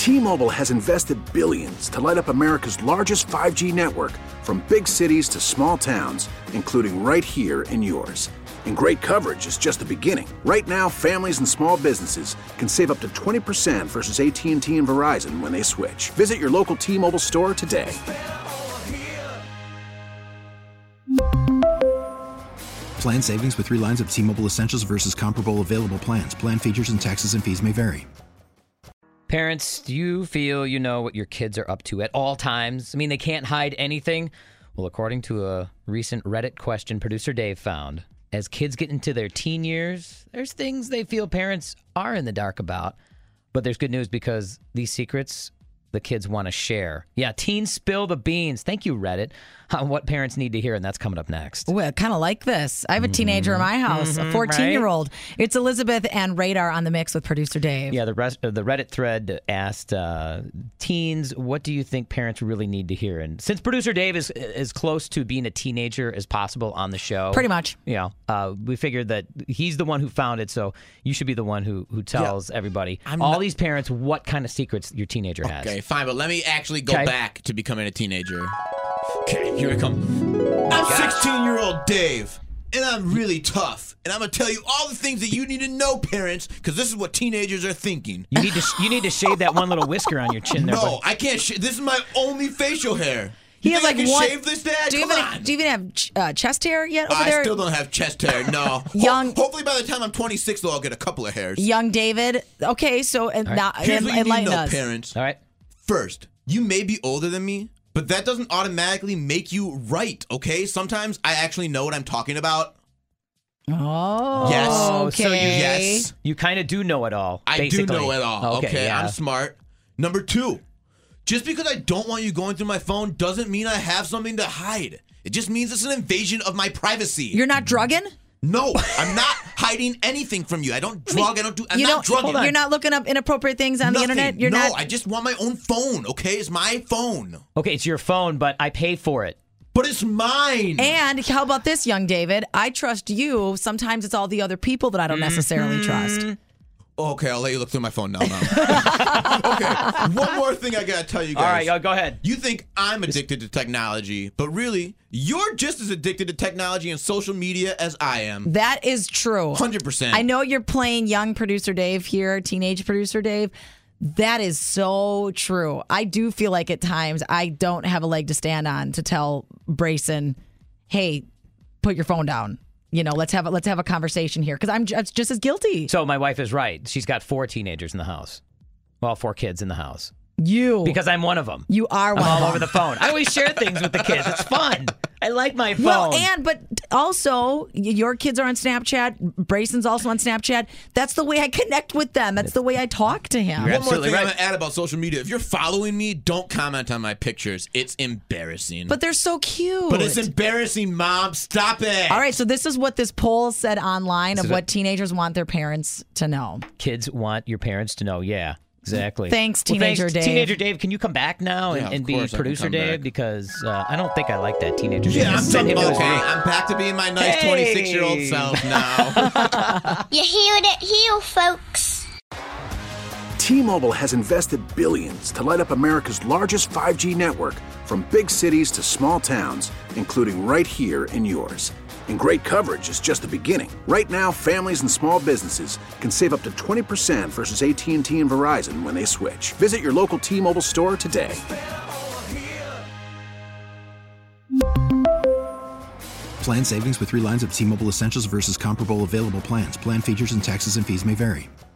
T-Mobile has invested billions to light up America's largest 5G network, from big cities to small towns, including right here in yours. And great coverage is just the beginning. Right now, families and small businesses can save up to 20% versus AT&T and Verizon when they switch. Visit your local T-Mobile store today. Plan savings with 3 lines of T-Mobile Essentials versus comparable available plans. Plan features and taxes and fees may vary. Parents, do you feel you know what your kids are up to at all times? I mean, they can't hide anything? Well, according to a recent Reddit question producer Dave found, as kids get into their teen years, there's things they feel parents are in the dark about. But there's good news, because these secrets the kids want to share. Yeah, teens spill the beans. Thank you, Reddit, on what parents need to hear, and that's coming up next. Well, kind of like this. I have a teenager in my house, a 14-year-old. Right? It's Elizabeth and Radar on the mix with producer Dave. Yeah, the Reddit thread asked teens, what do you think parents really need to hear? And since producer Dave is as close to being a teenager as possible on the show. Pretty much. You know, we figured that he's the one who found it, so you should be the one who tells everybody, these parents, what kind of secrets your teenager has. Okay, fine, but let me actually go back to becoming a teenager. Okay, here I come. I'm 16-year-old Dave, and I'm really tough. And I'm going to tell you all the things that you need to know, parents, because this is what teenagers are thinking. You need to shave that one little whisker on your chin there. No, I can't this is my only facial hair. He has like one. Shave this, Dad? Do you even have chest hair yet over there? I still don't have chest hair. No. Hopefully, by the time I'm 26, though, I'll get a couple of hairs. Young David. Okay, so now here's what you need to know, us, parents. All right. First, you may be older than me, but that doesn't automatically make you right. Okay. Sometimes I actually know what I'm talking about. Oh. Yes. Okay. So you kind of do know it all. I do know it all. Okay. Yeah. I'm smart. Number 2. Just because I don't want you going through my phone doesn't mean I have something to hide. It just means it's an invasion of my privacy. You're not drugging? No, I'm not hiding anything from you. I don't drug. I'm not drugging. You're not looking up inappropriate things on the internet? I just want my own phone, okay? It's my phone. Okay, it's your phone, but I pay for it. But it's mine. And how about this, young David? I trust you. Sometimes it's all the other people that I don't necessarily trust. Okay, I'll let you look through my phone now. Okay, one more thing I gotta tell you guys. All right, go ahead. You think I'm addicted to technology, but really, you're just as addicted to technology and social media as I am. That is true. 100%. I know you're playing young producer Dave here, teenage producer Dave. That is so true. I do feel like at times I don't have a leg to stand on to tell Brayson, hey, put your phone down. You know, let's have a conversation here, because I'm just as guilty. So my wife is right. She's got 4 teenagers in the house. Well, 4 kids in the house. Because I'm one of them. You are one of them. All over the phone. I always share things with the kids. It's fun. I like my phone. Well, but also, your kids are on Snapchat. Brayson's also on Snapchat. That's the way I connect with them. That's the way I talk to him. One more thing I'm going to add about social media. If you're following me, don't comment on my pictures. It's embarrassing. But they're so cute. But it's embarrassing, Mom. Stop it. All right, so this is what this poll said online of what teenagers want their parents to know. Kids want your parents to know, yeah. Exactly. Thanks, Teenager Dave. Teenager Dave, can you come back now and be producer Dave? Because I don't think I like that teenager Dave. I'm back to being my nice 26-year-old self now. You hear it here, folks. T-Mobile has invested billions to light up America's largest 5G network, from big cities to small towns, including right here in yours. And great coverage is just the beginning. Right now, families and small businesses can save up to 20% versus AT&T and Verizon when they switch. Visit your local T-Mobile store today. Plan savings with 3 lines of T-Mobile Essentials versus comparable available plans. Plan features and taxes and fees may vary.